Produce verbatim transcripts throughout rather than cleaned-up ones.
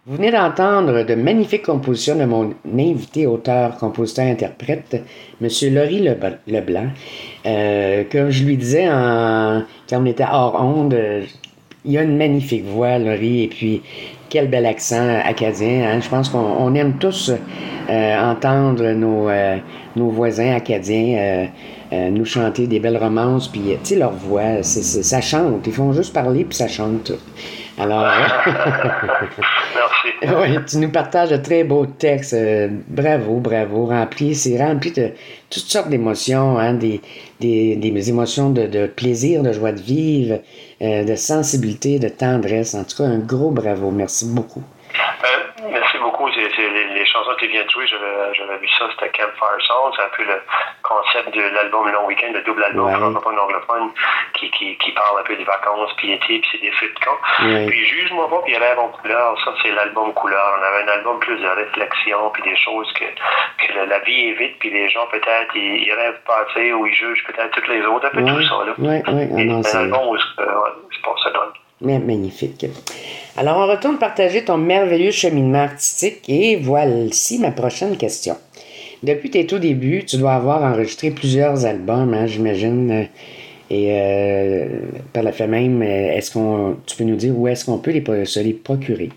Vous venez d'entendre de magnifiques compositions de mon invité, auteur, compositeur, interprète, M. Laurie Leb- Leblanc. Euh, comme je lui disais en, quand on était hors onde, euh, il a une magnifique voix, Laurie, et puis quel bel accent acadien. Hein? Je pense qu'on on aime tous euh, entendre nos, euh, nos voisins acadiens euh, euh, nous chanter des belles romances, puis tu sais, leur voix, c'est, c'est, ça chante. Ils font juste parler, puis ça chante tout. Alors, Merci. oui, tu nous partages de très beaux textes. Euh, bravo, bravo. Rempli, c'est rempli de toutes sortes d'émotions, hein, des, des, des émotions de, de plaisir, de joie de vivre, euh, de sensibilité, de tendresse. En tout cas, un gros bravo. Merci beaucoup. Euh, merci beaucoup. C'est, c'est les, les chansons que tu viens de jouer, j'avais, j'avais vu ça, c'était Campfire Song. C'est un peu le concept de l'album Long Weekend, le double album Ouais. francophone anglophone qui, qui, qui parle un peu des vacances, puis été, puis c'est des feux de camp. Ouais. Puis Juge-moi pas, puis Rêve en couleur, ça c'est l'album couleur. On avait un album plus de réflexion, puis des choses que, que la, la vie est vite, puis les gens peut-être, ils, ils rêvent passer ou ils jugent peut-être toutes les autres, un peu Ouais, tout ça. Là. ouais, ouais. Ah Et non, c'est c'est un album où euh, ouais, c'est pas ça donne. mais magnifique. Alors, on retourne partager ton merveilleux cheminement artistique et voici ma prochaine question. Depuis tes tout débuts, tu dois avoir enregistré plusieurs albums, hein, j'imagine. Et euh, par le fait même, est-ce qu'on, tu peux nous dire où est-ce qu'on peut les, se les procurer?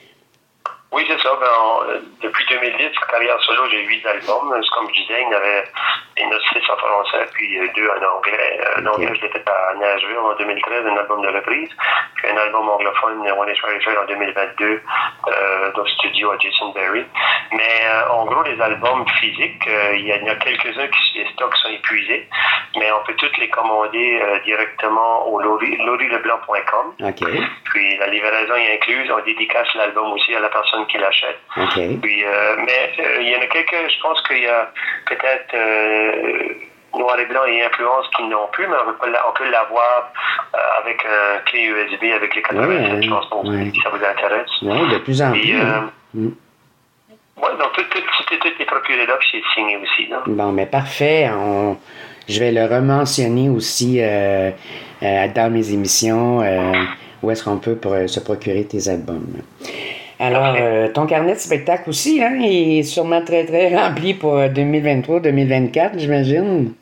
Oui, c'est ça. Ben, on, depuis deux mille dix, carrière solo, j'ai huit albums. Comme je disais, il y en avait il y en a six en français, puis deux en anglais. En Okay. anglais, je l'ai fait à Nashville en deux mille treize, un album de reprise. Puis un album anglophone, One Is Right en deux mille vingt-deux, euh, dans le studio à Jason Berry. Mais euh, en gros, les albums physiques, euh, il y en a quelques-uns qui les stocks sont épuisés, mais on peut tous les commander euh, directement au laurie leblanc point com. OK. Puis la livraison est incluse. On dédicace l'album aussi à la personne qui l'achète. OK. Puis, euh, mais euh, il y en a quelques, je pense qu'il y a peut-être euh, noir et blanc et influence qui n'ont plus, mais on peut, on peut l'avoir euh, avec un clé U S B avec les quatre-vingt-sept Ouais, chansons ouais. si ça vous intéresse. Oui, de plus en Puis, plus. euh, Hein. Mm. ouais, donc tout, tout, tout, tout est procuré là, puis c'est signé aussi. Là. Bon, mais parfait. On, je vais le rementionner aussi euh, euh, dans mes émissions. Euh, où est-ce qu'on peut pour, se procurer tes albums? Alors, euh, ton carnet de spectacle aussi, hein, il est sûrement très, très rempli pour deux mille vingt-trois deux mille vingt-quatre, j'imagine.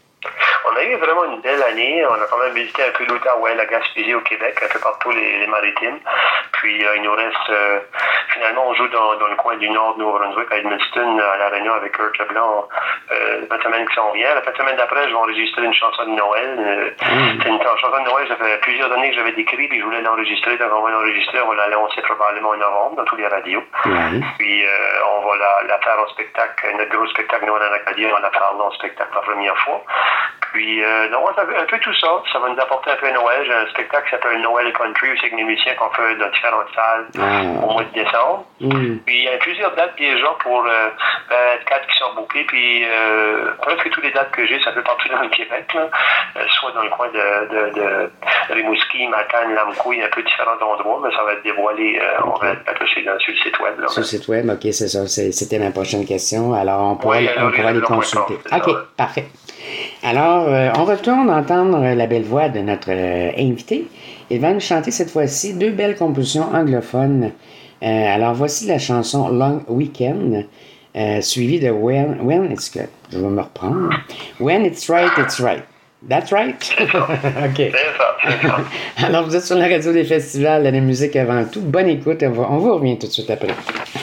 On a eu vraiment une belle année. On a quand même visité un peu l'Outaouais, la Gaspésie au Québec, un peu partout les, les maritimes. Puis euh, il nous reste, euh, finalement, on joue dans, dans le coin du nord de Nouveau-Brunswick, à Edmundston, à l'Arena avec Kurt Leblanc, euh, la semaine qui s'en vient. La semaine d'après, je vais enregistrer une chanson de Noël. Euh, Mm. C'est une chanson de Noël, ça fait plusieurs années que j'avais décrit, puis je voulais l'enregistrer. Donc on va l'enregistrer, on va la lancer probablement en novembre dans tous les radios. Ouais. Puis euh, on va la, la faire en spectacle, notre gros spectacle Noël en Acadie, on la faire en spectacle la première fois. Puis, euh, non, ça un peu tout ça. Ça va nous apporter un peu Noël. J'ai un spectacle qui s'appelle Noël Country, aussi avec des musiciens qu'on fait dans différentes salles Ah. au mois de décembre. Mm. Puis, il y a plusieurs dates déjà pour euh, vingt-quatre qui sont bouquées. Puis, euh, presque toutes les dates que j'ai, ça fait partout dans le Québec, là. Euh, soit dans le coin de, de, de Rimouski, Matane, Lamcouille, un peu différents endroits, mais ça va être dévoilé. Euh, on va être sur, sur le site web. Là, Sur le site web, ok, c'est ça. C'est, c'était ma prochaine question. Alors, on pourra, Oui, on alors, pourra les les consulter. c'est Ok, ça, ouais. parfait. Alors, euh, on retourne entendre la belle voix de notre euh, invité. Il va nous chanter cette fois-ci deux belles compositions anglophones. Euh, alors, voici la chanson Long Weekend, euh, suivie de When, When It's Good. Je vais me reprendre. When It's Right, It's Right. That's right? OK. C'est ça, c'est ça. Alors, vous êtes sur la radio des festivals, la musique avant tout. Bonne écoute. On, va, on vous revient tout de suite après.